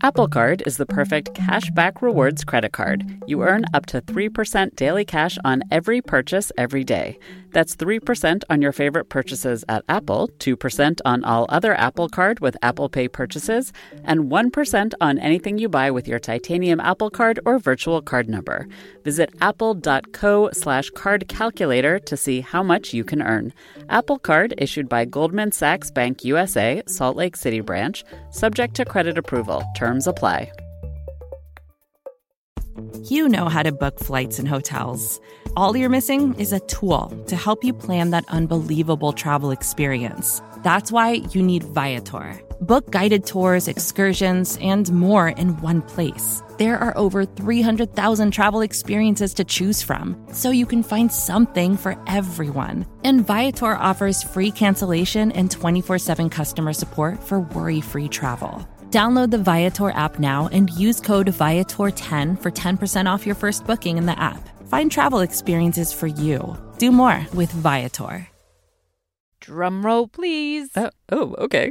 Apple Card is the perfect cashback rewards credit card. You earn up to 3% daily cash on every purchase every day. That's 3% on your favorite purchases at Apple, 2% on all other Apple Card with Apple Pay purchases, and 1% on anything you buy with your titanium Apple Card or virtual card number. Visit apple.co/card calculator to see how much you can earn. Apple Card issued by Goldman Sachs Bank USA, Salt Lake City branch, subject to credit approval. Terms apply. You know how to book flights and hotels. All you're missing is a tool to help you plan that unbelievable travel experience. That's why you need Viator. Book guided tours, excursions, and more in one place. There are over 300,000 travel experiences to choose from, so you can find something for everyone. And Viator offers free cancellation and 24/7 customer support for worry-free travel. Download the Viator app now and use code Viator10 for 10% off your first booking in the app. Find travel experiences for you. Do more with Viator. Drum roll, please. Okay.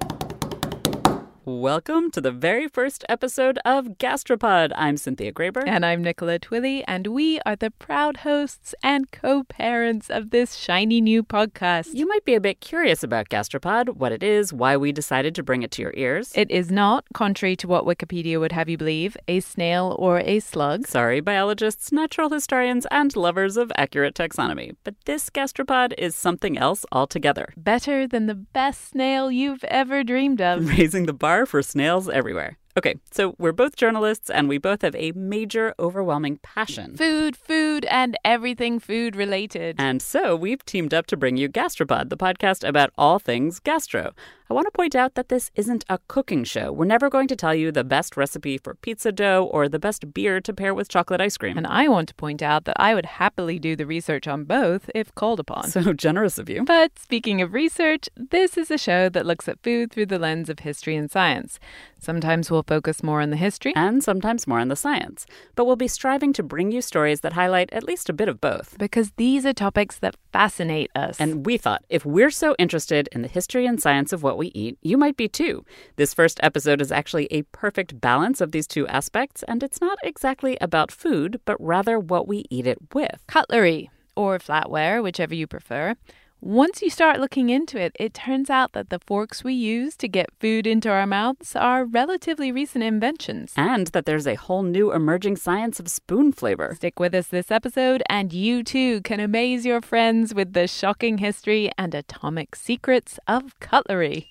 Welcome to the very first episode of Gastropod. I'm Cynthia Graber. And I'm Nicola Twilley, and we are the proud hosts and co-parents of this shiny new podcast. You might be a bit curious about Gastropod, what it is, why we decided to bring it to your ears. It is not, contrary to what Wikipedia would have you believe, a snail or a slug. Sorry, biologists, natural historians, and lovers of accurate taxonomy. But this Gastropod is something else altogether. Better than the best snail you've ever dreamed of. Raising the bar for snails everywhere. Okay, so we're both journalists and we both have a major, overwhelming passion. Food, and everything food related. And so we've teamed up to bring you Gastropod, the podcast about all things gastro. I want to point out that this isn't a cooking show. We're never going to tell you the best recipe for pizza dough or the best beer to pair with chocolate ice cream. And I want to point out that I would happily do the research on both if called upon. So generous of you. But speaking of research, this is a show that looks at food through the lens of history and science. Sometimes we'll focus more on the history. And sometimes more on the science. But we'll be striving to bring you stories that highlight at least a bit of both. Because these are topics that fascinate us. And we thought, if we're so interested in the history and science of what we eat, you might be too. This first episode is actually a perfect balance of these two aspects, and it's not exactly about food, but rather what we eat it with. Cutlery, or flatware, whichever you prefer. Once you start looking into it, it turns out that the forks we use to get food into our mouths are relatively recent inventions. And that there's a whole new emerging science of spoon flavor. Stick with us this episode, and you too can amaze your friends with the shocking history and atomic secrets of cutlery.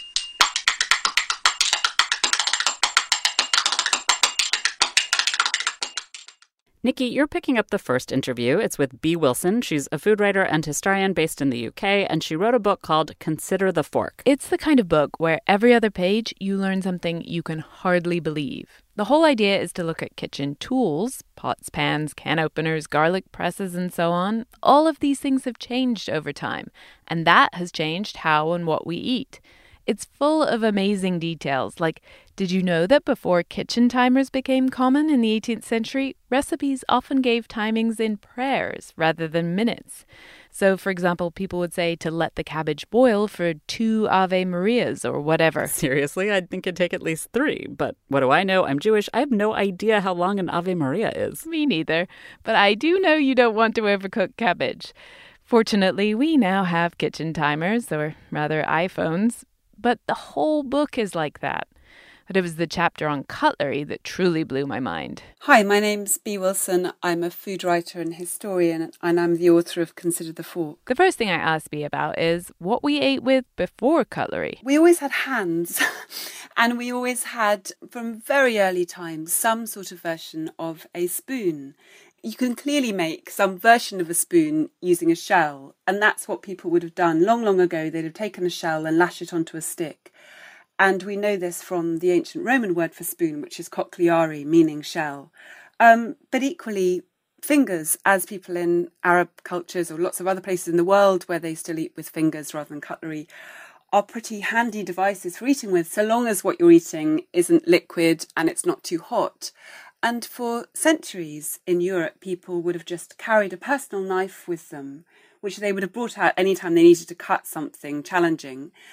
Nikki, you're picking up the first interview. It's with Bee Wilson. She's a food writer and historian based in the UK, and she wrote a book called Consider the Fork. It's the kind of book where every other page you learn something you can hardly believe. The whole idea is to look at kitchen tools, pots, pans, can openers, garlic presses, and so on. All of these things have changed over time, and that has changed how and what we eat. It's full of amazing details, like, did you know that before kitchen timers became common in the 18th century, recipes often gave timings in prayers rather than minutes? So, for example, people would say to let the cabbage boil for 2 Ave Marias or whatever. Seriously, I'd think it'd take at least 3. But what do I know? I'm Jewish. I have no idea how long an Ave Maria is. Me neither. But I do know you don't want to overcook cabbage. Fortunately, we now have kitchen timers, or rather iPhones. But the whole book is like that. But it was the chapter on cutlery that truly blew my mind. Hi, my name's Bee Wilson. I'm a food writer and historian, and I'm the author of Consider the Fork. The first thing I asked Bee about is what we ate with before cutlery. We always had hands, and we always had, from very early times, some sort of version of a spoon. You can clearly make some version of a spoon using a shell, and that's what people would have done long, long ago. They'd have taken a shell and lashed it onto a stick. And we know this from the ancient Roman word for spoon, which is cochleari, meaning shell. But equally, fingers, as people in Arab cultures or lots of other places in the world where they still eat with fingers rather than cutlery, are pretty handy devices for eating with, so long as what you're eating isn't liquid and it's not too hot. And for centuries in Europe, people would have just carried a personal knife with them, which they would have brought out anytime they needed to cut something challenging.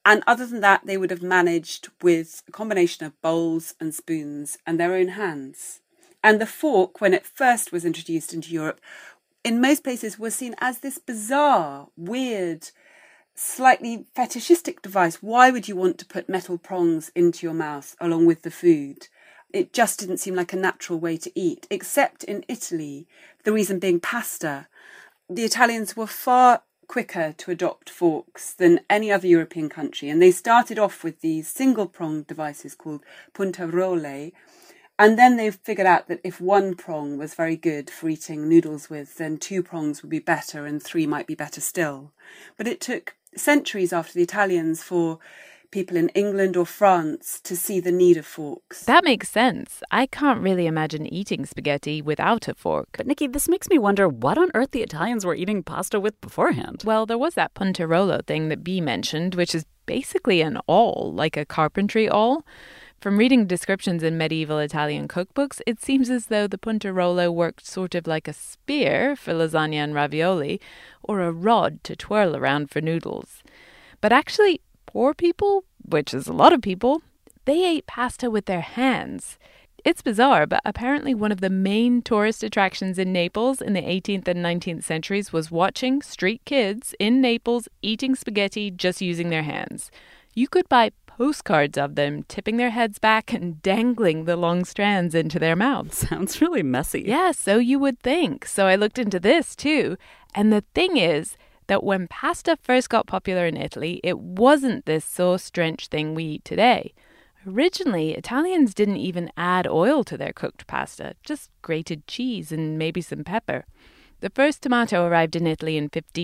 And other than that, they would have managed with a combination of bowls and spoons and their own hands. And the fork, when it first was introduced into Europe, in most places was seen as this bizarre, weird, slightly fetishistic device. Why would you want to put metal prongs into your mouth along with the food? It just didn't seem like a natural way to eat, except in Italy, the reason being pasta. The Italians were far quicker to adopt forks than any other European country, and they started off with these single-pronged devices called puntarole, and then they figured out that if one prong was very good for eating noodles with, then 2 prongs would be better and 3 might be better still. But it took centuries after the Italians for people in England or France to see the need of forks. That makes sense. I can't really imagine eating spaghetti without a fork. But Nikki, this makes me wonder what on earth the Italians were eating pasta with beforehand. Well, there was that puntarolo thing that Bea mentioned, which is basically an awl, like a carpentry awl. From reading descriptions in medieval Italian cookbooks, it seems as though the puntarolo worked sort of like a spear for lasagna and ravioli, or a rod to twirl around for noodles. But actually, poor people, which is a lot of people, they ate pasta with their hands. It's bizarre, but apparently one of the main tourist attractions in Naples in the 18th and 19th centuries was watching street kids in Naples eating spaghetti just using their hands. You could buy postcards of them tipping their heads back and dangling the long strands into their mouths. Sounds really messy. Yeah, so you would think. So I looked into this too. And the thing is that when pasta first got popular in Italy, it wasn't this sauce-drenched thing we eat today. Originally, Italians didn't even add oil to their cooked pasta, just grated cheese and maybe some pepper. The first tomato arrived in Italy in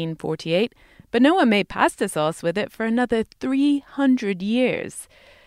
1548, but no one made pasta sauce with it for another 300 years.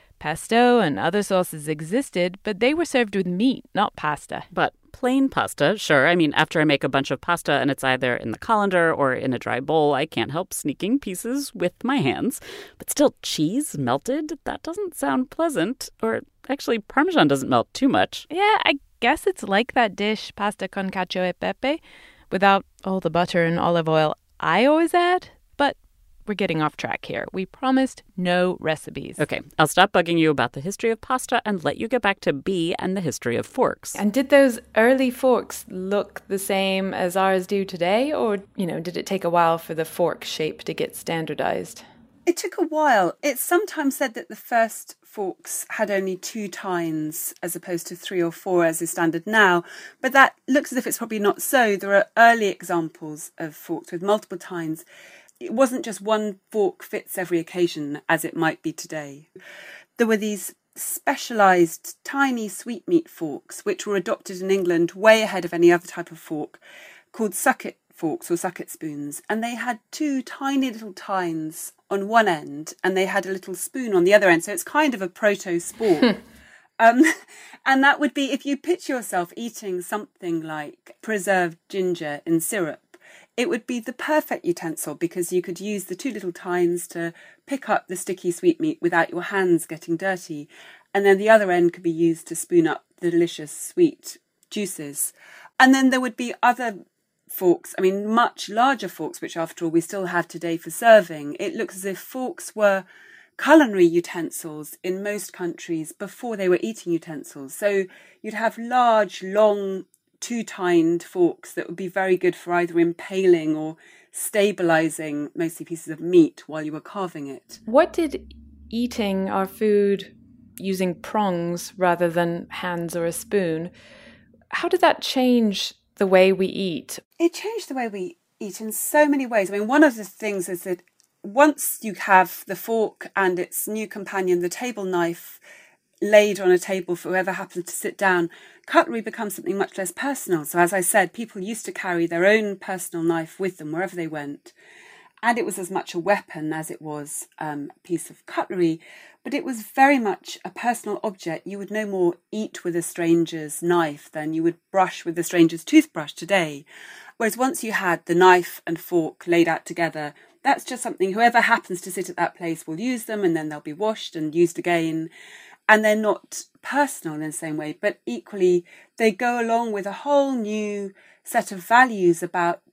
Pesto and other sauces existed, but they were served with meat, not pasta. But plain pasta, sure. I mean, after I make a bunch of pasta and it's either in the colander or in a dry bowl, I can't help sneaking pieces with my hands. But still, cheese melted? That doesn't sound pleasant. Or actually, Parmesan doesn't melt too much. Yeah, I guess it's like that dish, pasta con cacio e pepe, without all the butter and olive oil I always add. But we're getting off track here. We promised no recipes. Okay, I'll stop bugging you about the history of pasta and let you get back to Bea and the history of forks. And did those early forks look the same as ours do today? Or, did it take a while for the fork shape to get standardized? It took a while. It's sometimes said that the first forks had only 2 tines as opposed to 3 or 4 as is standard now, but that looks as if it's probably not so. There are early examples of forks with multiple tines. It wasn't just one fork fits every occasion as it might be today. There were these specialised tiny sweetmeat forks which were adopted in England way ahead of any other type of fork, called sucket forks or sucket spoons, and they had 2 tiny little tines on one end and they had a little spoon on the other end, so it's kind of a proto-spork. And that would be if you picture yourself eating something like preserved ginger in syrup, it would be the perfect utensil because you could use the 2 little tines to pick up the sticky sweetmeat without your hands getting dirty, and then the other end could be used to spoon up the delicious sweet juices. And then there would be other forks, much larger forks, which after all we still have today for serving. It looks as if forks were culinary utensils in most countries before they were eating utensils. So you'd have large, long, 2-tined forks that would be very good for either impaling or stabilising mostly pieces of meat while you were carving it. What did eating our food using prongs rather than hands or a spoon, how did that change the way we eat? It changed the way we eat in so many ways. One of the things is that once you have the fork and its new companion, the table knife, laid on a table for whoever happens to sit down, cutlery becomes something much less personal. So as I said, people used to carry their own personal knife with them wherever they went. And it was as much a weapon as it was a piece of cutlery, but it was very much a personal object. You would no more eat with a stranger's knife than you would brush with a stranger's toothbrush today. Whereas once you had the knife and fork laid out together, that's just something whoever happens to sit at that place will use them, and then they'll be washed and used again. And they're not personal in the same way, but equally they go along with a whole new set of values about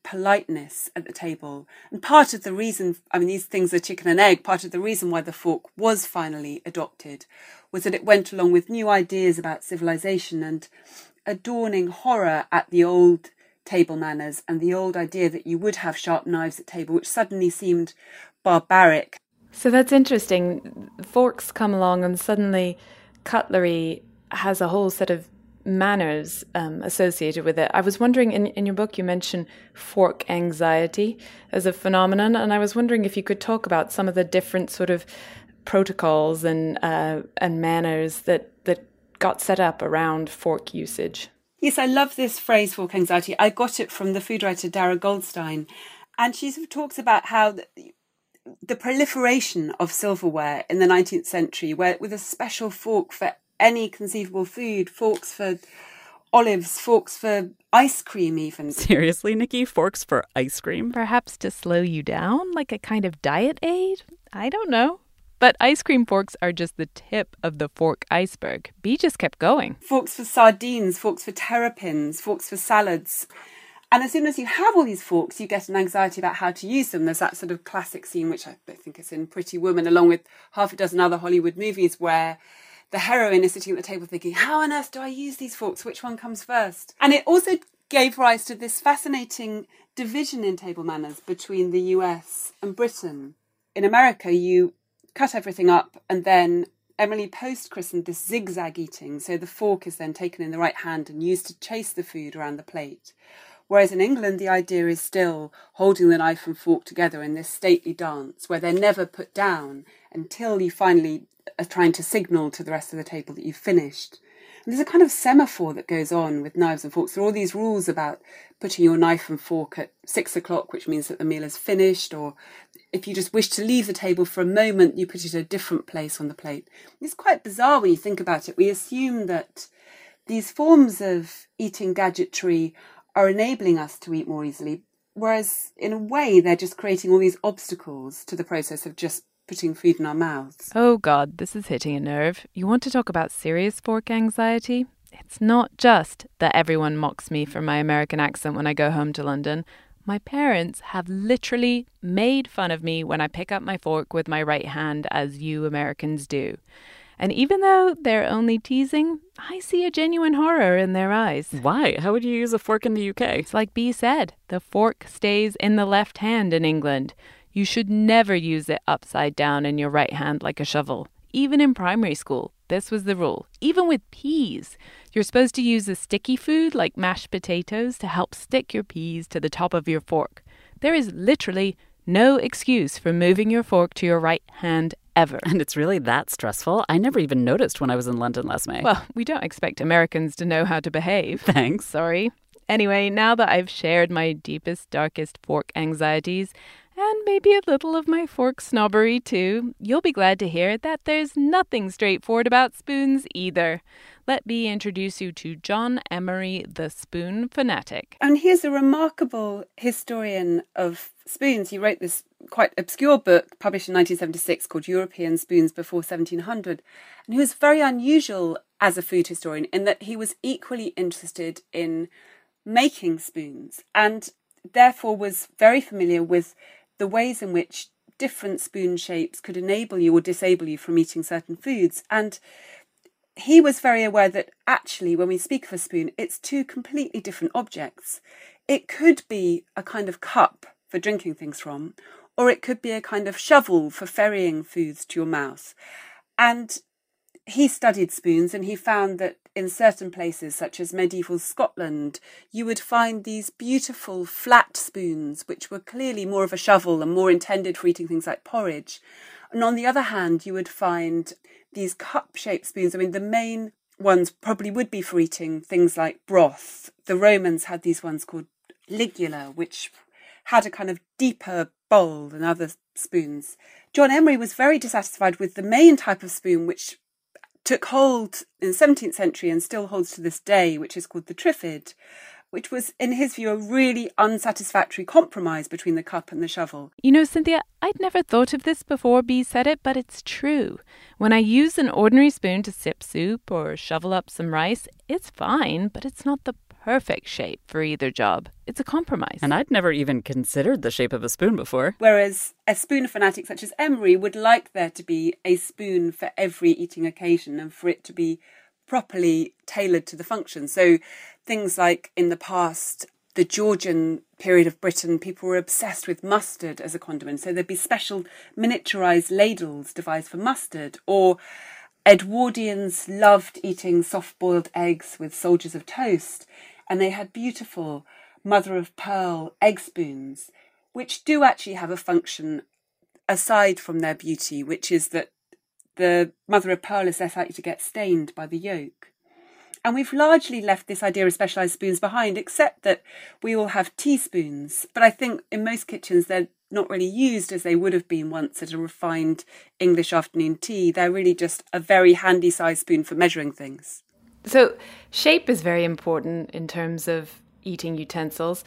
politeness at the table. And part of the reason, these things are chicken and egg, part of the reason why the fork was finally adopted was that it went along with new ideas about civilization and a dawning horror at the old table manners and the old idea that you would have sharp knives at table, which suddenly seemed barbaric. So that's interesting. Forks come along and suddenly cutlery has a whole set of manners associated with it. I was wondering, in your book you mention fork anxiety as a phenomenon, and I was wondering if you could talk about some of the different sort of protocols and manners that got set up around fork usage. Yes, I love this phrase, fork anxiety. I got it from the food writer Dara Goldstein, and she sort of talks about how the proliferation of silverware in the 19th century, where with a special fork for any conceivable food, forks for olives, forks for ice cream even. Seriously, Nikki? Forks for ice cream? Perhaps to slow you down, like a kind of diet aid? I don't know. But ice cream forks are just the tip of the fork iceberg. Bee just kept going. Forks for sardines, forks for terrapins, forks for salads. And as soon as you have all these forks, you get an anxiety about how to use them. There's that sort of classic scene, which I think is in Pretty Woman, along with half a dozen other Hollywood movies, where the heroine is sitting at the table thinking, how on earth do I use these forks? Which one comes first? And it also gave rise to this fascinating division in table manners between the US and Britain. In America, you cut everything up, and then Emily Post christened this zigzag eating. So the fork is then taken in the right hand and used to chase the food around the plate. Whereas in England, the idea is still holding the knife and fork together in this stately dance where they're never put down until you finally are trying to signal to the rest of the table that you've finished. And there's a kind of semaphore that goes on with knives and forks. There are all these rules about putting your knife and fork at 6 o'clock, which means that the meal is finished, or if you just wish to leave the table for a moment, you put it at a different place on the plate. It's quite bizarre when you think about it. We assume that these forms of eating gadgetry are enabling us to eat more easily, whereas in a way they're just creating all these obstacles to the process of just putting food in our mouths. Oh God, this is hitting a nerve. You want to talk about serious fork anxiety? It's not just that everyone mocks me for my American accent when I go home to London. My parents have literally made fun of me when I pick up my fork with my right hand, as you Americans do. And even though they're only teasing, I see a genuine horror in their eyes. Why? How would you use a fork in the UK? It's like Bea said, the fork stays in the left hand in England. You should never use it upside down in your right hand like a shovel. Even in primary school, this was the rule. Even with peas, you're supposed to use a sticky food like mashed potatoes to help stick your peas to the top of your fork. There is literally no excuse for moving your fork to your right hand ever. And it's really that stressful? I never even noticed when I was in London last May. Well, we don't expect Americans to know how to behave. Thanks. Sorry. Anyway, now that I've shared my deepest, darkest fork anxieties, and maybe a little of my fork snobbery too, you'll be glad to hear that there's nothing straightforward about spoons either. Let me introduce you to John Emery, the spoon fanatic. And he's a remarkable historian of spoons. He wrote this quite obscure book published in 1976 called European Spoons Before 1700. And he was very unusual as a food historian in that he was equally interested in making spoons and therefore was very familiar with the ways in which different spoon shapes could enable you or disable you from eating certain foods. And he was very aware that actually when we speak of a spoon, it's two completely different objects. It could be a kind of cup for drinking things from, or it could be a kind of shovel for ferrying foods to your mouth. And he studied spoons and he found that in certain places, such as medieval Scotland, you would find these beautiful flat spoons, which were clearly more of a shovel and more intended for eating things like porridge. And on the other hand, you would find these cup-shaped spoons. I mean, the main ones probably would be for eating things like broth. The Romans had these ones called ligula, which had a kind of deeper bowl than other spoons. John Emery was very dissatisfied with the main type of spoon, which took hold in the 17th century and still holds to this day, which is called the triffid, which was, in his view, a really unsatisfactory compromise between the cup and the shovel. You know, Cynthia, I'd never thought of this before Bea said it, but it's true. When I use an ordinary spoon to sip soup or shovel up some rice, it's fine, but it's not the perfect shape for either job. It's a compromise. And I'd never even considered the shape of a spoon before. Whereas a spoon fanatic such as Emery would like there to be a spoon for every eating occasion and for it to be properly tailored to the function. So things like in the past, the Georgian period of Britain, people were obsessed with mustard as a condiment. So there'd be special miniaturised ladles devised for mustard. Or Edwardians loved eating soft-boiled eggs with soldiers of toast. And they had beautiful mother-of-pearl egg spoons, which do actually have a function aside from their beauty, which is that the mother-of-pearl is less likely to get stained by the yolk. And we've largely left this idea of specialised spoons behind, except that we all have teaspoons. But I think in most kitchens, they're not really used as they would have been once at a refined English afternoon tea. They're really just a very handy size spoon for measuring things. So shape is very important in terms of eating utensils,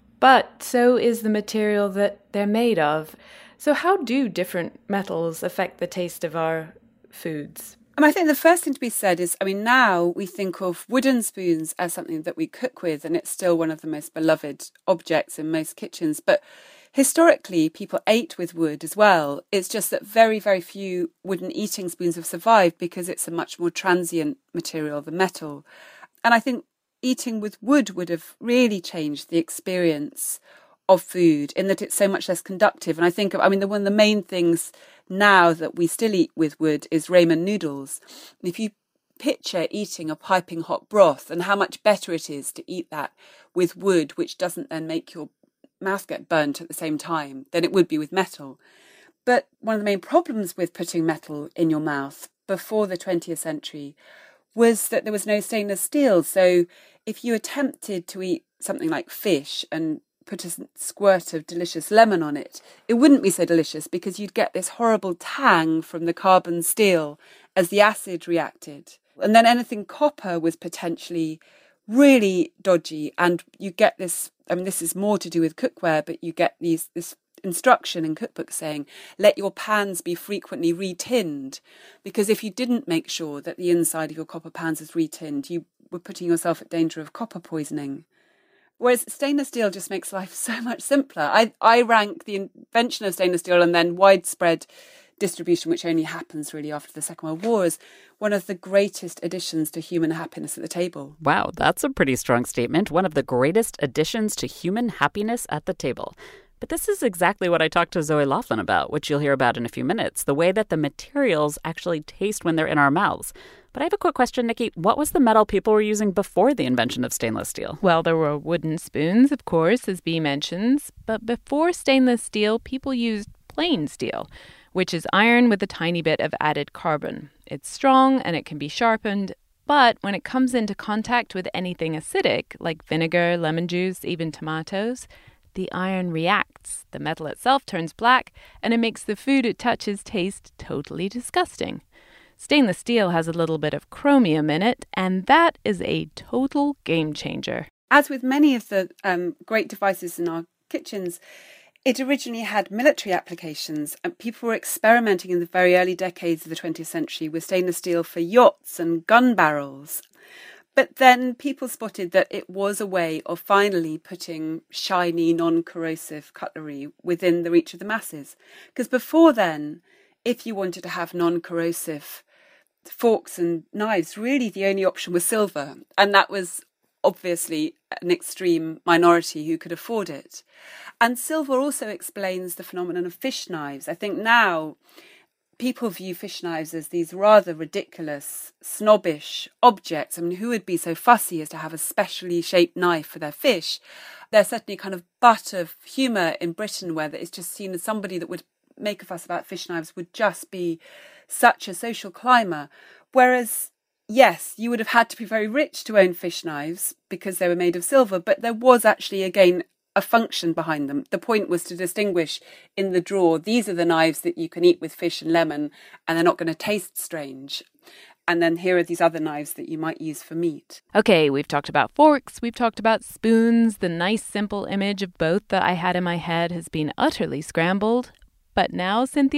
but so is the material that they're made of. So how do different metals affect the taste of our foods? I think the first thing to be said is, now we think of wooden spoons as something that we cook with, and it's still one of the most beloved objects in most kitchens. But historically, people ate with wood as well. It's just that very, very few wooden eating spoons have survived because it's a much more transient material than metal. And I think eating with wood would have really changed the experience of food in that it's so much less conductive. And I think, one of the main things now that we still eat with wood is ramen noodles. And if you picture eating a piping hot broth and how much better it is to eat that with wood, which doesn't then make your mouth get burnt at the same time, than it would be with metal. But one of the main problems with putting metal in your mouth before the 20th century was that there was no stainless steel. So if you attempted to eat something like fish and put a squirt of delicious lemon on it, it wouldn't be so delicious because you'd get this horrible tang from the carbon steel as the acid reacted. And then anything copper was potentially really dodgy, and you get this, this is more to do with cookware, but you get this instruction in cookbooks saying, let your pans be frequently retinned, because if you didn't make sure that the inside of your copper pans is retinned, you were putting yourself at danger of copper poisoning. Whereas stainless steel just makes life so much simpler. I rank the invention of stainless steel and then widespread distribution, which only happens really after the Second World War, as one of the greatest additions to human happiness at the table. Wow, that's a pretty strong statement. One of the greatest additions to human happiness at the table. But this is exactly what I talked to Zoe Laughlin about, which you'll hear about in a few minutes, the way that the materials actually taste when they're in our mouths. But I have a quick question, Nikki. What was the metal people were using before the invention of stainless steel? Well, there were wooden spoons, of course, as Bea mentions. But before stainless steel, people used plain steel, which is iron with a tiny bit of added carbon. It's strong and it can be sharpened. But when it comes into contact with anything acidic, like vinegar, lemon juice, even tomatoes, the iron reacts. The metal itself turns black, and it makes the food it touches taste totally disgusting. Stainless steel has a little bit of chromium in it, and that is a total game changer. As with many of the great devices in our kitchens, it originally had military applications, and people were experimenting in the very early decades of the 20th century with stainless steel for yachts and gun barrels. But then people spotted that it was a way of finally putting shiny, non-corrosive cutlery within the reach of the masses. Because before then, if you wanted to have non-corrosive forks and knives, really the only option was silver. And that was obviously an extreme minority who could afford it. And silver also explains the phenomenon of fish knives. I think now people view fish knives as these rather ridiculous, snobbish objects. Who would be so fussy as to have a specially shaped knife for their fish? There's certainly a kind of butt of humour in Britain where it's just seen as somebody that would make a fuss about fish knives would just be such a social climber. Whereas, yes, you would have had to be very rich to own fish knives because they were made of silver, but there was actually, again, a function behind them. The point was to distinguish in the drawer, these are the knives that you can eat with fish and lemon and they're not going to taste strange. And then here are these other knives that you might use for meat. Okay, we've talked about forks, we've talked about spoons. The nice, simple image of both that I had in my head has been utterly scrambled. But now, Cynthia, we're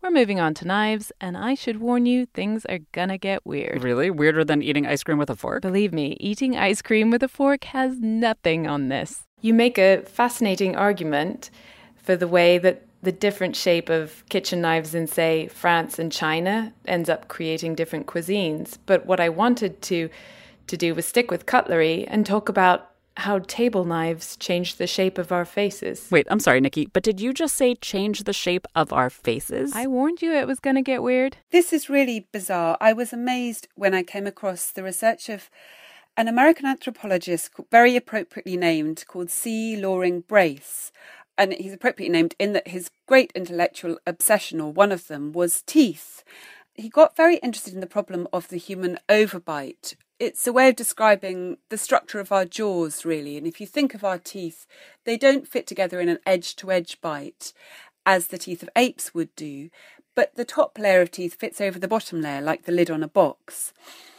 We're moving on to knives, and I should warn you, things are gonna get weird. Really? Weirder than eating ice cream with a fork? Believe me, eating ice cream with a fork has nothing on this. You make a fascinating argument for the way that the different shape of kitchen knives in, say, France and China ends up creating different cuisines. But what I wanted to do was stick with cutlery and talk about how table knives change the shape of our faces. Wait, I'm sorry, Nikki, but did you just say change the shape of our faces? I warned you it was going to get weird. This is really bizarre. I was amazed when I came across the research of an American anthropologist very appropriately named called C. Loring Brace. And he's appropriately named in that his great intellectual obsession, or one of them, was teeth. He got very interested in the problem of the human overbite. It's a way of describing the structure of our jaws, really. And if you think of our teeth, they don't fit together in an edge-to-edge bite, as the teeth of apes would do. But the top layer of teeth fits over the bottom layer, like the lid on a box.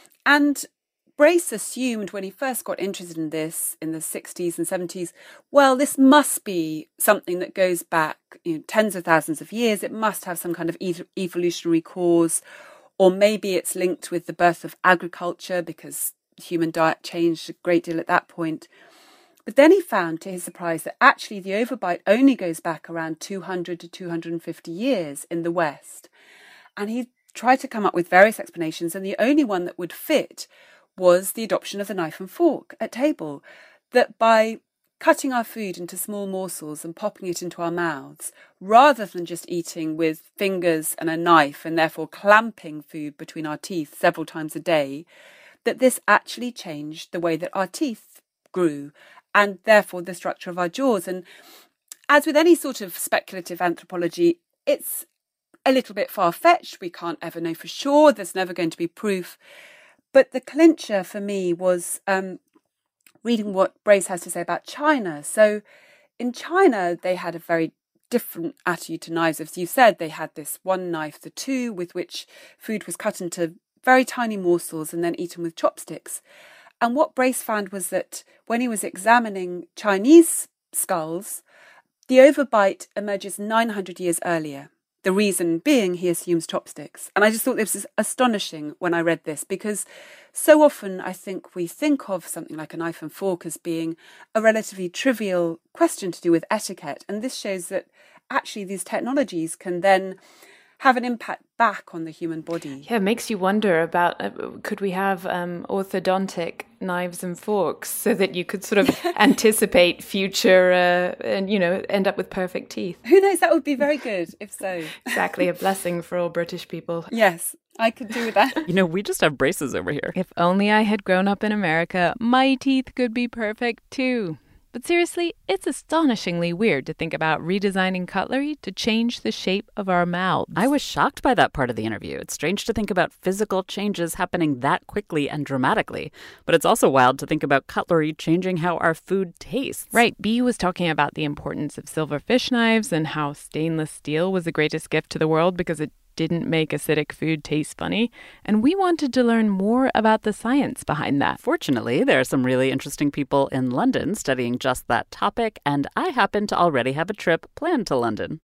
And Brace assumed when he first got interested in this in the 60s and 70s, well, this must be something that goes back tens of thousands of years. It must have some kind of evolutionary cause, or maybe it's linked with the birth of agriculture because human diet changed a great deal at that point. But then he found, to his surprise, that actually the overbite only goes back around 200 to 250 years in the West. And he tried to come up with various explanations, and the only one that would fit was the adoption of the knife and fork at table, that by cutting our food into small morsels and popping it into our mouths, rather than just eating with fingers and a knife and therefore clamping food between our teeth several times a day, that this actually changed the way that our teeth grew and therefore the structure of our jaws. And as with any sort of speculative anthropology, it's a little bit far-fetched. We can't ever know for sure. There's never going to be proof. But the clincher for me was reading what Brace has to say about China. So in China, they had a very different attitude to knives. As you said, they had this one knife, the two, with which food was cut into very tiny morsels and then eaten with chopsticks. And what Brace found was that when he was examining Chinese skulls, the overbite emerges 900 years earlier. The reason being, he assumes chopsticks. And I just thought this was astonishing when I read this, because so often I think we think of something like a knife and fork as being a relatively trivial question to do with etiquette. And this shows that actually these technologies can then have an impact back on the human body. Yeah, it makes you wonder about, could we have orthodontic knives and forks so that you could sort of anticipate future and, end up with perfect teeth? Who knows? That would be very good, if so. Exactly, a blessing for all British people. Yes, I could do that. We just have braces over here. If only I had grown up in America, my teeth could be perfect too. But seriously, it's astonishingly weird to think about redesigning cutlery to change the shape of our mouths. I was shocked by that part of the interview. It's strange to think about physical changes happening that quickly and dramatically. But it's also wild to think about cutlery changing how our food tastes. Right. Bea was talking about the importance of silver fish knives and how stainless steel was the greatest gift to the world because it didn't make acidic food taste funny, and we wanted to learn more about the science behind that. Fortunately, there are some really interesting people in London studying just that topic, and I happen to already have a trip planned to London.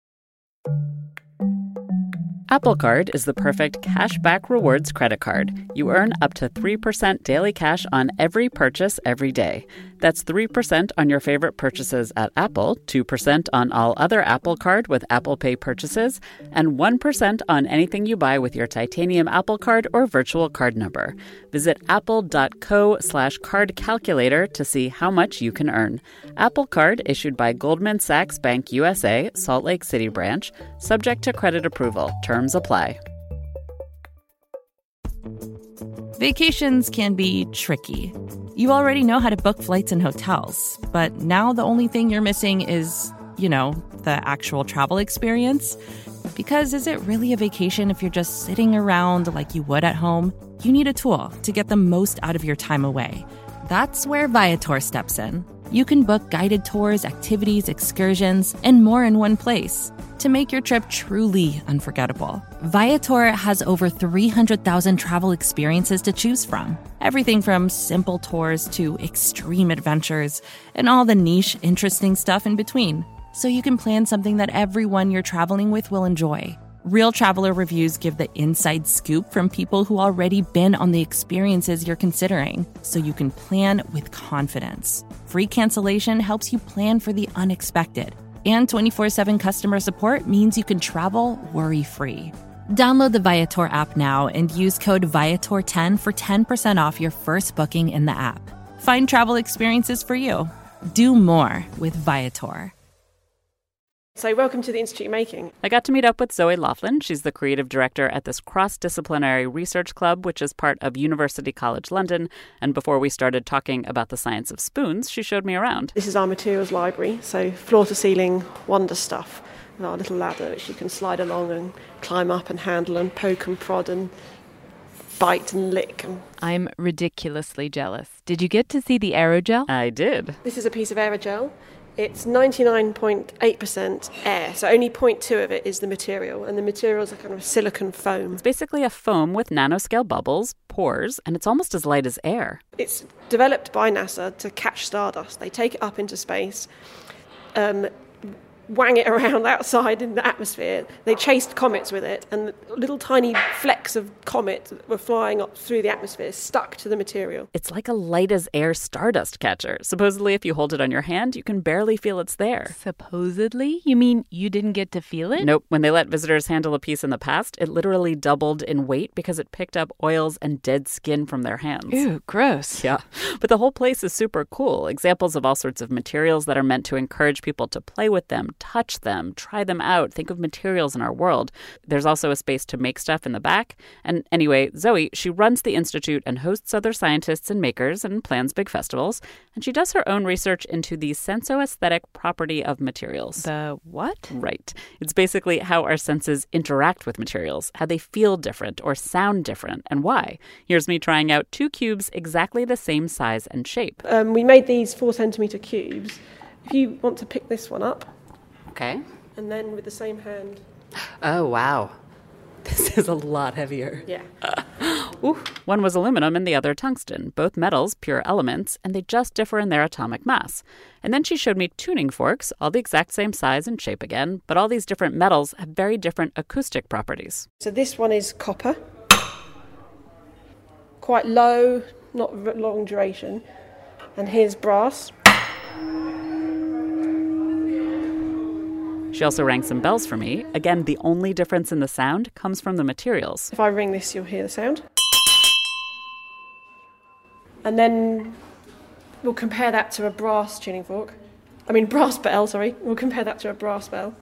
Apple Card is the perfect cashback rewards credit card. You earn up to 3% daily cash on every purchase every day. That's 3% on your favorite purchases at Apple, 2% on all other Apple Card with Apple Pay purchases, and 1% on anything you buy with your titanium Apple Card or virtual card number. Visit apple.co/card calculator to see how much you can earn. Apple Card issued by Goldman Sachs Bank USA, Salt Lake City branch, subject to credit approval. Terms apply. Vacations can be tricky. You already know how to book flights and hotels, but now the only thing you're missing is, the actual travel experience. Because is it really a vacation if you're just sitting around like you would at home? You need a tool to get the most out of your time away. That's where Viator steps in. You can book guided tours, activities, excursions, and more in one place to make your trip truly unforgettable. Viator has over 300,000 travel experiences to choose from. Everything from simple tours to extreme adventures and all the niche, interesting stuff in between. So you can plan something that everyone you're traveling with will enjoy. Real traveler reviews give the inside scoop from people who already been on the experiences you're considering, so you can plan with confidence. Free cancellation helps you plan for the unexpected. And 24/7 customer support means you can travel worry-free. Download the Viator app now and use code Viator10 for 10% off your first booking in the app. Find travel experiences for you. Do more with Viator. So welcome to the Institute Making. I got to meet up with Zoe Laughlin. She's the creative director at this cross-disciplinary research club, which is part of University College London. And before we started talking about the science of spoons, she showed me around. This is our materials library, so floor-to-ceiling wonder stuff. With our little ladder, which you can slide along and climb up and handle and poke and prod and bite and lick. I'm ridiculously jealous. Did you get to see the aerogel? I did. This is a piece of aerogel. It's 99.8% air, so only 0.2 of it is the material, and the material is a kind of silicon foam. It's basically a foam with nanoscale bubbles, pores, and it's almost as light as air. It's developed by NASA to catch stardust. They take it up into space, wang it around outside in the atmosphere. They chased comets with it, and little tiny flecks of comet that were flying up through the atmosphere stuck to the material. It's like a light-as-air stardust catcher. Supposedly, if you hold it on your hand, you can barely feel it's there. Supposedly? You mean you didn't get to feel it? Nope. When they let visitors handle a piece in the past, it literally doubled in weight because it picked up oils and dead skin from their hands. Ew, gross. Yeah. But the whole place is super cool. Examples of all sorts of materials that are meant to encourage people to play with them, touch them, try them out, think of materials in our world. There's also a space to make stuff in the back. And anyway, Zoe, she runs the Institute and hosts other scientists and makers and plans big festivals. And she does her own research into the sensoaesthetic property of materials. The what? Right. It's basically how our senses interact with materials, how they feel different or sound different, and why. Here's me trying out 2 cubes exactly the same size and shape. We made these 4-centimetre cubes. If you want to pick this one up, Okay. and then with the same hand. Oh, wow. This is a lot heavier. Yeah. Ooh. One was aluminum and the other tungsten, both metals, pure elements, and they just differ in their atomic mass. And then she showed me tuning forks, all the exact same size and shape again, but all these different metals have very different acoustic properties. So this one is copper. Quite low, not long duration. And here's brass. She also rang some bells for me. Again, the only difference in the sound comes from the materials. If I ring this, you'll hear the sound. And then we'll compare that to a brass tuning fork. Brass bell, sorry. We'll compare that to a brass bell.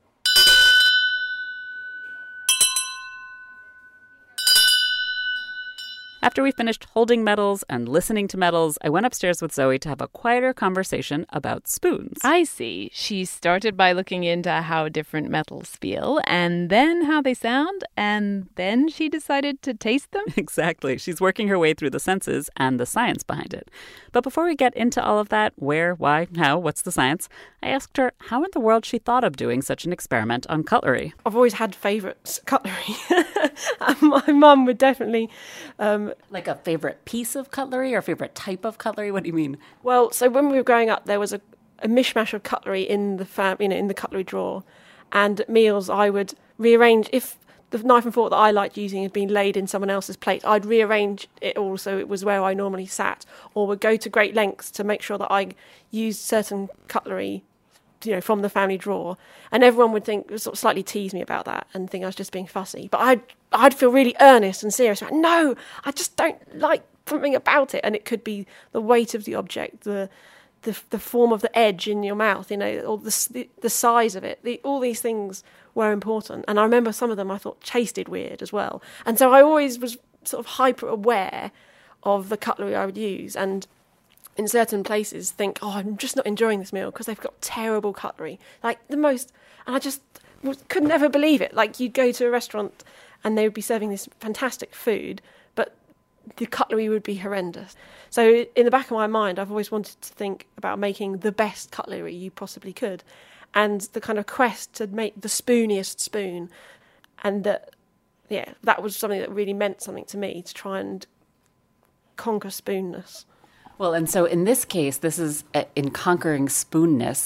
After we finished holding metals and listening to metals, I went upstairs with Zoe to have a quieter conversation about spoons. I see. She started by looking into how different metals feel, and then how they sound, and then she decided to taste them? Exactly. She's working her way through the senses and the science behind it. But before we get into all of that, where, why, how, what's the science, I asked her how in the world she thought of doing such an experiment on cutlery. I've always had favourite cutlery. My mum would definitely... Like a favorite piece of cutlery or favorite type of cutlery? What do you mean? Well, so when we were growing up, there was a mishmash of cutlery in the in the cutlery drawer, and at meals I would rearrange. If the knife and fork that I liked using had been laid in someone else's plate, I'd rearrange it all so it was where I normally sat, or would go to great lengths to make sure that I used certain cutlery, from the family drawer. And everyone would sort of slightly tease me about that and think I was just being fussy. But I'd feel really earnest and serious. Like, no, I just don't like something about it. And it could be the weight of the object, the form of the edge in your mouth, or the size of it. All these things were important. And I remember some of them I thought tasted weird as well. And so I always was sort of hyper aware of the cutlery I would use, and in certain places think, I'm just not enjoying this meal because they've got terrible cutlery. And I just could never believe it. Like, you'd go to a restaurant and they would be serving this fantastic food, but the cutlery would be horrendous. So in the back of my mind, I've always wanted to think about making the best cutlery you possibly could. And the kind of quest to make the spooniest spoon. And that was something that really meant something to me, to try and conquer spoonness. Well, and so in this case, this is in conquering spoonness.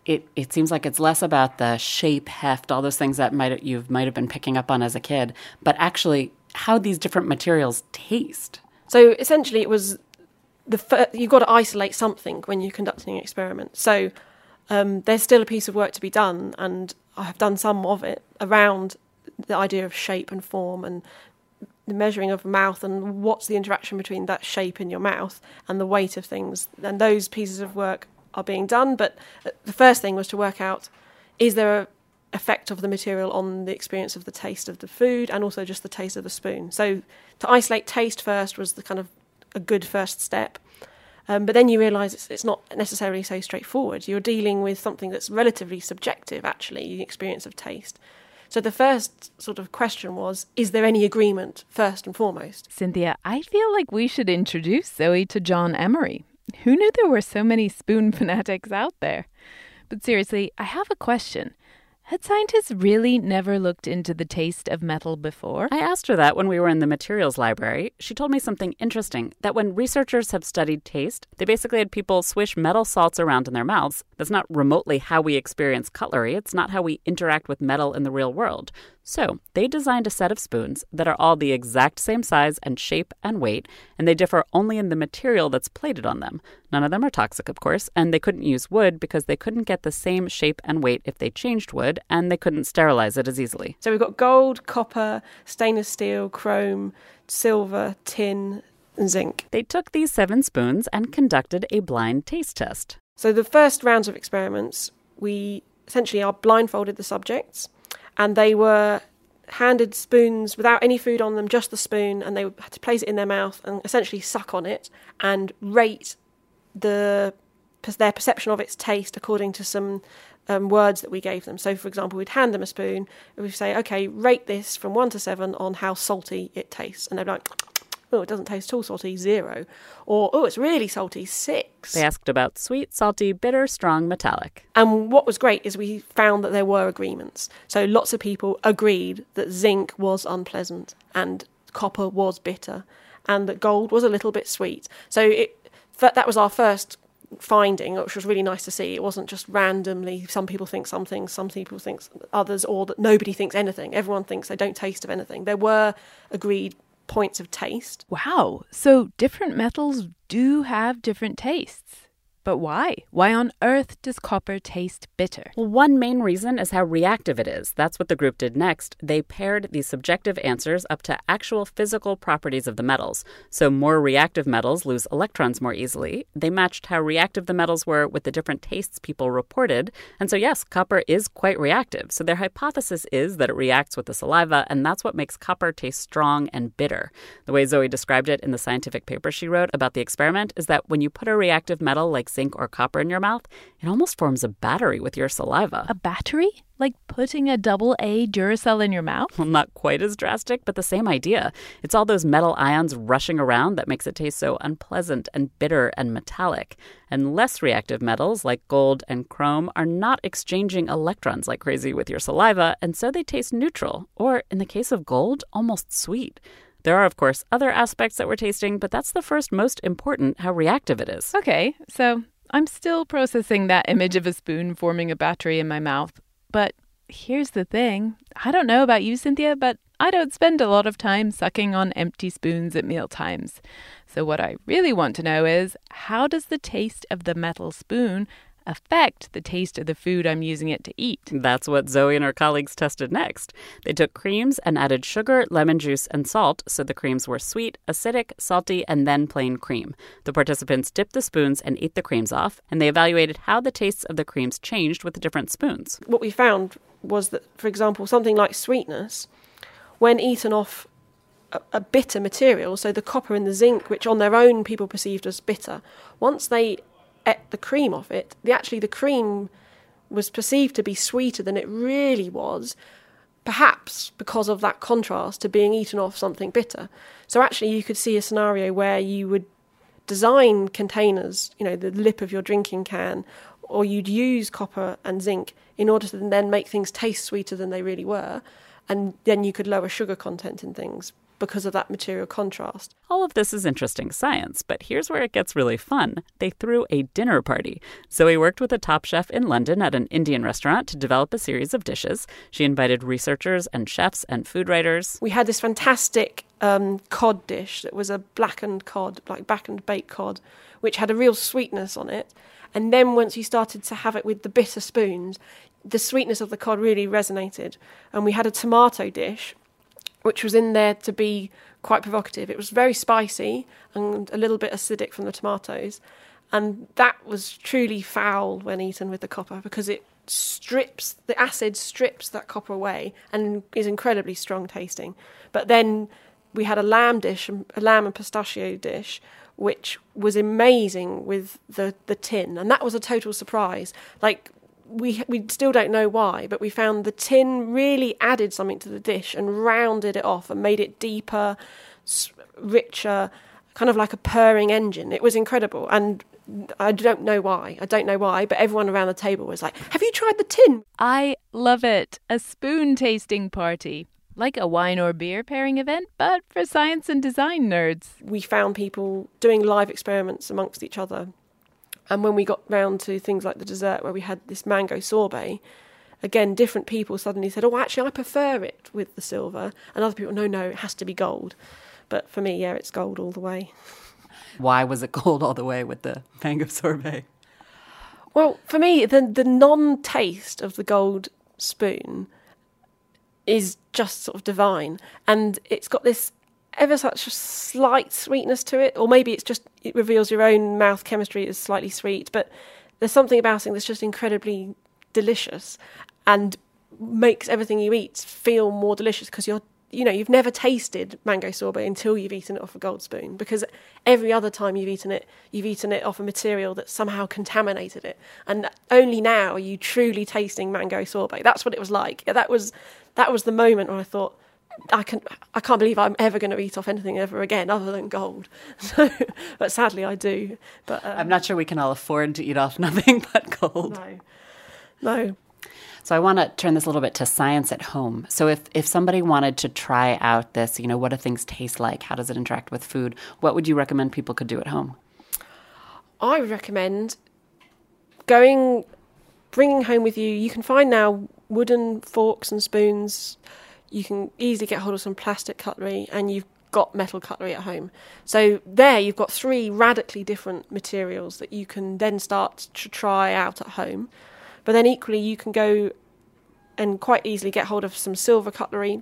it seems like it's less about the shape, heft, all those things that you might have been picking up on as a kid, but actually how these different materials taste. So essentially it was you've got to isolate something when you're conducting an experiment. So there's still a piece of work to be done, and I have done some of it around the idea of shape and form and the measuring of mouth and what's the interaction between that shape in your mouth and the weight of things. And those pieces of work are being done, but the first thing was to work out, is there an effect of the material on the experience of the taste of the food and also just the taste of the spoon. So to isolate taste first was the kind of a good first step. But then you realise it's not necessarily so straightforward. You're dealing with something that's relatively subjective, actually, the experience of taste. So the first sort of question was, is there any agreement, first and foremost? Cynthia, I feel like we should introduce Zoe to John Emery. Who knew there were so many spoon fanatics out there? But seriously, I have a question. Had scientists really never looked into the taste of metal before? I asked her that when we were in the materials library. She told me something interesting, that when researchers have studied taste, they basically had people swish metal salts around in their mouths. That's not remotely how we experience cutlery. It's not how we interact with metal in the real world. So they designed a set of spoons that are all the exact same size and shape and weight, and they differ only in the material that's plated on them. None of them are toxic, of course, and they couldn't use wood because they couldn't get the same shape and weight if they changed wood, and they couldn't sterilize it as easily. So we've got gold, copper, stainless steel, chrome, silver, tin, and zinc. They took these 7 spoons and conducted a blind taste test. So the first rounds of experiments, we essentially blindfolded the subjects, and they were handed spoons without any food on them, just the spoon, and they had to place it in their mouth and essentially suck on it and rate their perception of its taste according to some words that we gave them. So, for example, we'd hand them a spoon and we'd say, okay, rate this from 1 to 7 on how salty it tastes. And they'd be like, oh, it doesn't taste too salty, 0. Or, oh, it's really salty, 6. They asked about sweet, salty, bitter, strong, metallic. And what was great is we found that there were agreements. So lots of people agreed that zinc was unpleasant and copper was bitter and that gold was a little bit sweet. So that was our first finding, which was really nice to see. It wasn't just randomly, some people think some things, some people think others, or that nobody thinks anything. Everyone thinks they don't taste of anything. There were agreed points of taste. Wow, so different metals do have different tastes. But why? Why on earth does copper taste bitter? Well, one main reason is how reactive it is. That's what the group did next. They paired these subjective answers up to actual physical properties of the metals. So more reactive metals lose electrons more easily. They matched how reactive the metals were with the different tastes people reported. And so yes, copper is quite reactive. So their hypothesis is that it reacts with the saliva, and that's what makes copper taste strong and bitter. The way Zoe described it in the scientific paper she wrote about the experiment is that when you put a reactive metal like zinc or copper in your mouth, it almost forms a battery with your saliva. A battery? Like putting a AA Duracell in your mouth? Well, not quite as drastic, but the same idea. It's all those metal ions rushing around that makes it taste so unpleasant and bitter and metallic. And less reactive metals, like gold and chrome, are not exchanging electrons like crazy with your saliva, and so they taste neutral, or in the case of gold, almost sweet. There are, of course, other aspects that we're tasting, but that's the first most important, how reactive it is. Okay, so I'm still processing that image of a spoon forming a battery in my mouth. But here's the thing. I don't know about you, Cynthia, but I don't spend a lot of time sucking on empty spoons at mealtimes. So what I really want to know is, how does the taste of the metal spoon affect the taste of the food I'm using it to eat? That's what Zoe and her colleagues tested next. They took creams and added sugar, lemon juice, and salt, so the creams were sweet, acidic, salty, and then plain cream. The participants dipped the spoons and ate the creams off, and they evaluated how the tastes of the creams changed with the different spoons. What we found was that, for example, something like sweetness, when eaten off a bitter material, so the copper and the zinc, which on their own people perceived as bitter, once they ate the cream off it, the cream was perceived to be sweeter than it really was, perhaps because of that contrast to being eaten off something bitter. So actually you could see a scenario where you would design containers, the lip of your drinking can, or you'd use copper and zinc in order to then make things taste sweeter than they really were, and then you could lower sugar content in things because of that material contrast. All of this is interesting science, but here's where it gets really fun. They threw a dinner party. Zoe worked with a top chef in London at an Indian restaurant to develop a series of dishes. She invited researchers and chefs and food writers. We had this fantastic cod dish that was a blackened cod, like blackened baked cod, which had a real sweetness on it. And then once you started to have it with the bitter spoons, the sweetness of the cod really resonated. And we had a tomato dish, which was in there to be quite provocative. It was very spicy and a little bit acidic from the tomatoes. And that was truly foul when eaten with the copper, because the acid strips that copper away and is incredibly strong tasting. But then we had a lamb and pistachio dish, which was amazing with the tin. And that was a total surprise. Like, we still don't know why, but we found the tin really added something to the dish and rounded it off and made it deeper, richer, kind of like a purring engine. It was incredible. And I don't know why, but everyone around the table was like, have you tried the tin? I love it. A spoon tasting party. Like a wine or beer pairing event, but for science and design nerds. We found people doing live experiments amongst each other. And when we got round to things like the dessert where we had this mango sorbet, again, different people suddenly said, oh, actually, I prefer it with the silver. And other people, no, it has to be gold. But for me, yeah, it's gold all the way. Why was it gold all the way with the mango sorbet? Well, for me, the non-taste of the gold spoon is just sort of divine. And it's got this ever such a slight sweetness to it, or maybe it reveals your own mouth chemistry as slightly sweet, but there's something about it that's just incredibly delicious and makes everything you eat feel more delicious, because you've never tasted mango sorbet until you've eaten it off a gold spoon, because every other time you've eaten it off a material that somehow contaminated it, and only now are you truly tasting mango sorbet. That's what it was like. That was the moment when I thought, I can't believe I'm ever going to eat off anything ever again other than gold. But sadly I do. But I'm not sure we can all afford to eat off nothing but gold. No. So I want to turn this a little bit to science at home. So if somebody wanted to try out this, what do things taste like? How does it interact with food? What would you recommend people could do at home? I would recommend bringing home with you. You can find now wooden forks and spoons. You can easily get hold of some plastic cutlery, and you've got metal cutlery at home. So there you've got 3 radically different materials that you can then start to try out at home. But then equally you can go and quite easily get hold of some silver cutlery.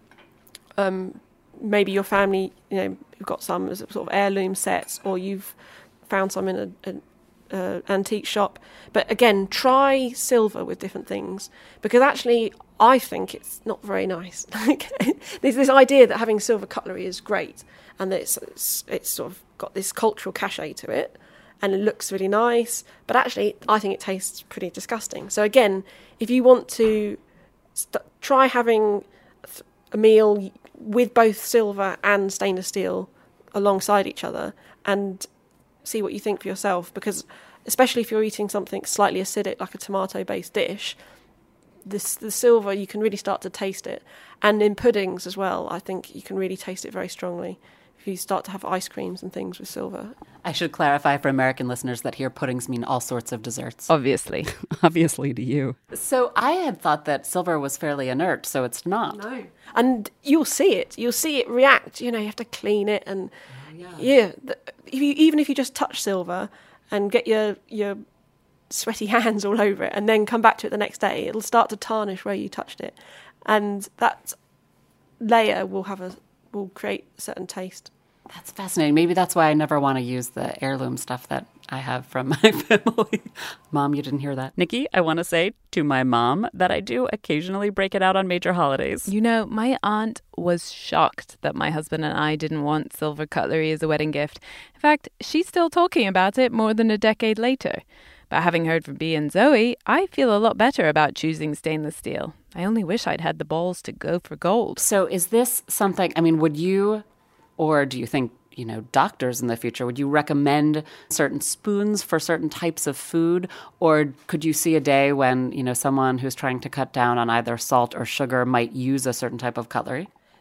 Maybe your family, you've got some as sort of heirloom sets, or you've found some in an antique shop. But again, try silver with different things, because actually I think it's not very nice. There's this idea that having silver cutlery is great, and that it's sort of got this cultural cachet to it, and it looks really nice, but actually I think it tastes pretty disgusting. So again, if you want to try having a meal with both silver and stainless steel alongside each other, and see what you think for yourself, because especially if you're eating something slightly acidic like a tomato-based dish, the silver, you can really start to taste it. And in puddings as well, I think you can really taste it very strongly if you start to have ice creams and things with silver. I should clarify for American listeners that here puddings mean all sorts of desserts. Obviously. Obviously to you. So I had thought that silver was fairly inert, so it's not. No. And you'll see it. You'll see it react. You have to clean it. And even if you just touch silver and get your sweaty hands all over it and then come back to it the next day, it'll start to tarnish where you touched it. And that layer will create a certain taste. That's fascinating. Maybe that's why I never want to use the heirloom stuff that I have from my family. Mom, you didn't hear that. Nikki, I want to say to my mom that I do occasionally break it out on major holidays. My aunt was shocked that my husband and I didn't want silver cutlery as a wedding gift. In fact, she's still talking about it more than a decade later. But having heard from Bea and Zoe, I feel a lot better about choosing stainless steel. I only wish I'd had the balls to go for gold. So is this something, would you, or do you think, doctors in the future, would you recommend certain spoons for certain types of food? Or could you see a day when, someone who's trying to cut down on either salt or sugar might use a certain type of cutlery?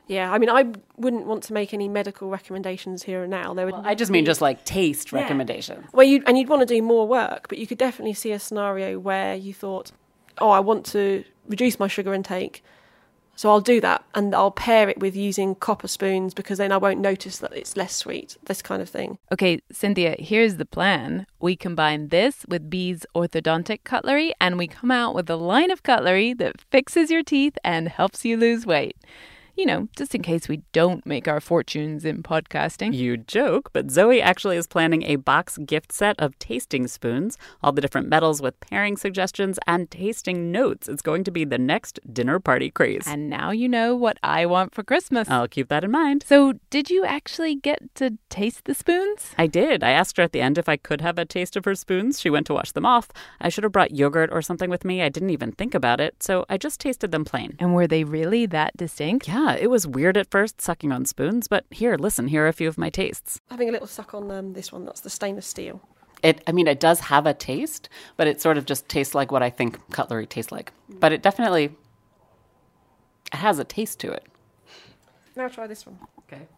Yeah, I mean, I wouldn't want to make any medical recommendations here and now. I just mean just like taste recommendations. Well, you'd want to do more work, but you could definitely see a scenario where you thought, oh, I want to reduce my sugar intake, so I'll do that, and I'll pair it with using copper spoons because then I won't notice that it's less sweet, this kind of thing. Okay, Cynthia, here's the plan. We combine this with Bee's orthodontic cutlery, and we come out with a line of cutlery that fixes your teeth and helps you lose weight. You know, just in case we don't make our fortunes in podcasting. You joke, but Zoe actually is planning a box gift set of tasting spoons, all the different metals with pairing suggestions and tasting notes. It's going to be the next dinner party craze. And now you know what I want for Christmas. I'll keep that in mind. So, did you actually get to taste the spoons? I did. I asked her at the end if I could have a taste of her spoons. She went to wash them off. I should have brought yogurt or something with me. I didn't even think about it, so I just tasted them plain. And were they really that distinct? Yeah, it was weird at first, sucking on spoons, but here are a few of my tastes. Having a little suck on this one, that's the stainless steel. It does have a taste, but it sort of just tastes like what I think cutlery tastes like. But it has a taste to it. Now try this one. Okay.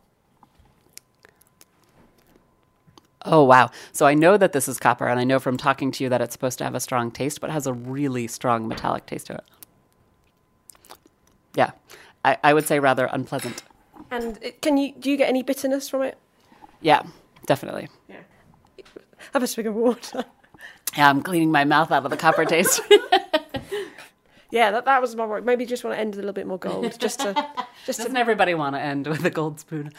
Oh, wow. So I know that this is copper, and I know from talking to you that it's supposed to have a strong taste, but it has a really strong metallic taste to it. Yeah. I would say rather unpleasant. And do you get any bitterness from it? Yeah, definitely. Yeah. Have a swig of water. Yeah, I'm cleaning my mouth out of the copper taste. Yeah, that was my worry. Maybe just want to end with a little bit more gold, Doesn't everybody want to end with a gold spoon?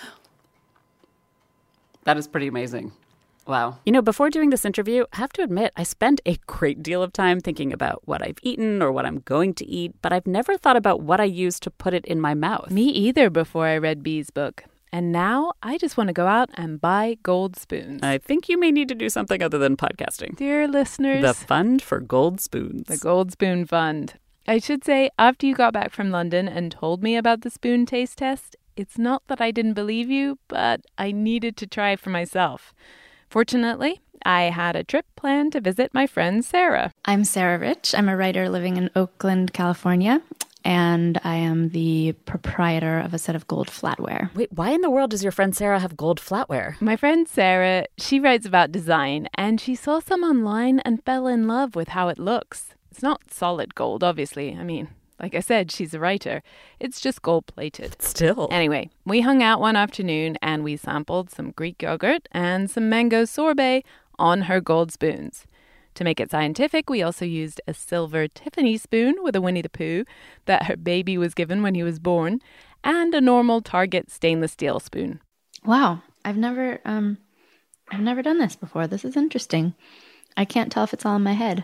That is pretty amazing. Wow. You know, before doing this interview, I have to admit, I spend a great deal of time thinking about what I've eaten or what I'm going to eat, but I've never thought about what I use to put it in my mouth. Me either before I read Bee's book. And now I just want to go out and buy gold spoons. I think you may need to do something other than podcasting. Dear listeners. The Fund for Gold Spoons. The Gold Spoon Fund. I should say, after you got back from London and told me about the spoon taste test, it's not that I didn't believe you, but I needed to try for myself. Fortunately, I had a trip planned to visit my friend Sarah. I'm Sarah Rich. I'm a writer living in Oakland, California, and I am the proprietor of a set of gold flatware. Wait, why in the world does your friend Sarah have gold flatware? My friend Sarah, she writes about design, and she saw some online and fell in love with how it looks. It's not solid gold, obviously. I mean, like I said, she's a writer. It's just gold-plated. Still. Anyway, we hung out one afternoon and we sampled some Greek yogurt and some mango sorbet on her gold spoons. To make it scientific, we also used a silver Tiffany spoon with a Winnie the Pooh that her baby was given when he was born, and a normal Target stainless steel spoon. Wow, I've never done this before. This is interesting. I can't tell if it's all in my head.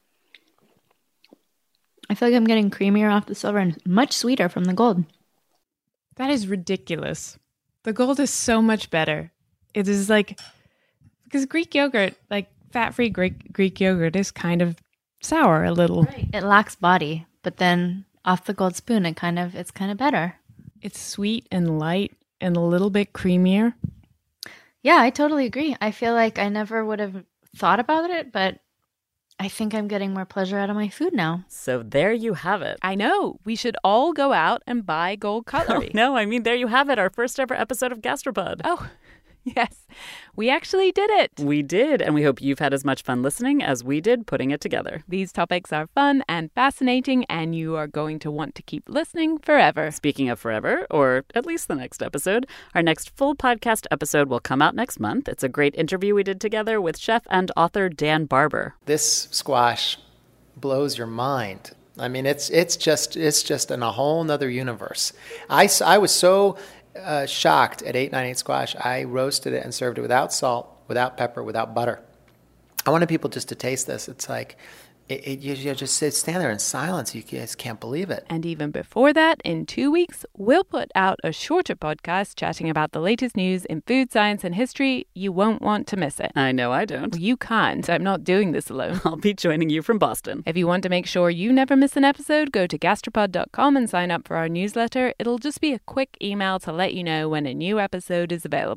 I feel like I'm getting creamier off the silver and much sweeter from the gold. That is ridiculous. The gold is so much better. It is like, because Greek yogurt, like fat-free Greek yogurt, is kind of sour a little. Right. It lacks body, but then off the gold spoon, it's kind of better. It's sweet and light and a little bit creamier. Yeah, I totally agree. I feel like I never would have thought about it, but I think I'm getting more pleasure out of my food now. So there you have it. I know. We should all go out and buy gold cutlery. No, I mean, there you have it. Our first ever episode of Gastropod. Oh, yes. We actually did it. We did, and we hope you've had as much fun listening as we did putting it together. These topics are fun and fascinating, and you are going to want to keep listening forever. Speaking of forever, or at least the next episode, our next full podcast episode will come out next month. It's a great interview we did together with chef and author Dan Barber. This squash blows your mind. I mean, it's just in a whole nother universe. I was so shocked at 898 Squash. I roasted it and served it without salt, without pepper, without butter. I wanted people just to taste this. It's like, you just stand there in silence. You just can't believe it. And even before that, in 2 weeks, we'll put out a shorter podcast chatting about the latest news in food science and history. You won't want to miss it. I know I don't. Well, you can't. I'm not doing this alone. I'll be joining you from Boston. If you want to make sure you never miss an episode, go to gastropod.com and sign up for our newsletter. It'll just be a quick email to let you know when a new episode is available.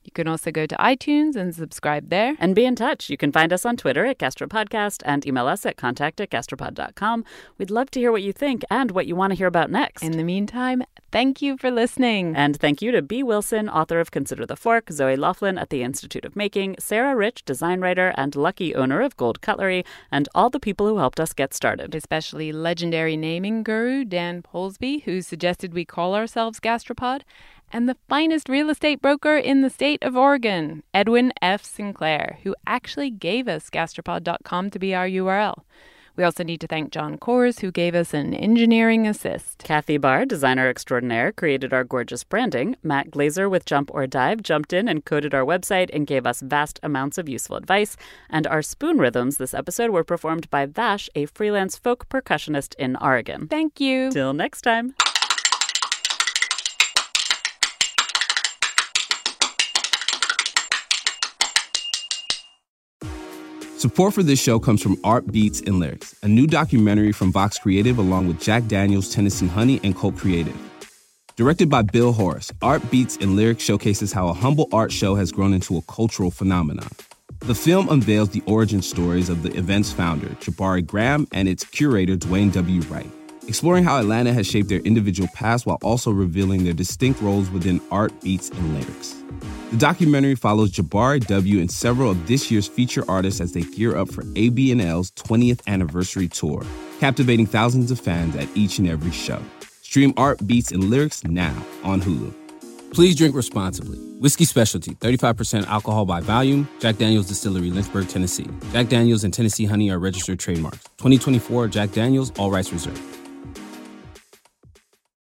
You can also go to iTunes and subscribe there. And be in touch. You can find us on Twitter at GastroPodcast and email us at contact@gastropod.com. We'd love to hear what you think and what you want to hear about next. In the meantime, thank you for listening. And thank you to B. Wilson, author of Consider the Fork, Zoe Laughlin at the Institute of Making, Sarah Rich, design writer and lucky owner of Gold Cutlery, and all the people who helped us get started. Especially legendary naming guru Dan Polsby, who suggested we call ourselves Gastropod, and the finest real estate broker in the state of Oregon, Edwin F. Sinclair, who actually gave us gastropod.com to be our URL. We also need to thank John Kors, who gave us an engineering assist. Kathy Barr, designer extraordinaire, created our gorgeous branding. Matt Glazer with Jump or Dive jumped in and coded our website and gave us vast amounts of useful advice. And our spoon rhythms this episode were performed by Vash, a freelance folk percussionist in Oregon. Thank you. Till next time. Support for this show comes from Art Beats and Lyrics, a new documentary from Vox Creative along with Jack Daniels, Tennessee Honey, and Colt Creative. Directed by Bill Horace, Art Beats and Lyrics showcases how a humble art show has grown into a cultural phenomenon. The film unveils the origin stories of the event's founder, Jabari Graham, and its curator, Dwayne W. Wright, exploring how Atlanta has shaped their individual paths while also revealing their distinct roles within Art Beats and Lyrics. The documentary follows Jabari W. and several of this year's feature artists as they gear up for ABNL's 20th anniversary tour, captivating thousands of fans at each and every show. Stream Art Beats and Lyrics now on Hulu. Please drink responsibly. Whiskey Specialty, 35% alcohol by volume. Jack Daniel's Distillery, Lynchburg, Tennessee. Jack Daniel's and Tennessee Honey are registered trademarks. 2024 Jack Daniel's, all rights reserved.